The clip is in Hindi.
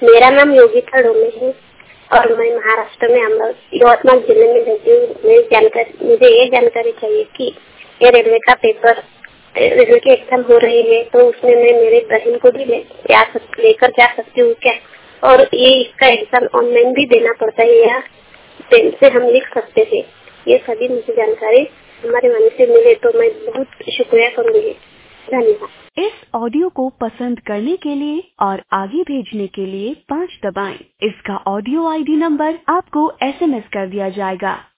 मेरा नाम योगिता डोमे है और मैं महाराष्ट्र में यवतमाळ जिले में रहती हूँ। मुझे ये जानकारी चाहिए कि ये रेलवे का पेपर, रेलवे की एग्जाम हो रही है, तो उसमें मैं मेरे बहन को भी लेकर जा सकती हूँ क्या? और ये इसका एग्जाम ऑनलाइन भी देना पड़ता है या पेन से हम लिख सकते हैं? ये सभी मुझे जानकारी हमारे वाणी से मिले तो मैं बहुत शुक्रिया करूँगी। धन्यवाद। इस ऑडियो को पसंद करने के लिए और आगे भेजने के लिए 5 दबाएं। इसका ऑडियो आईडी नंबर आपको SMS कर दिया जाएगा।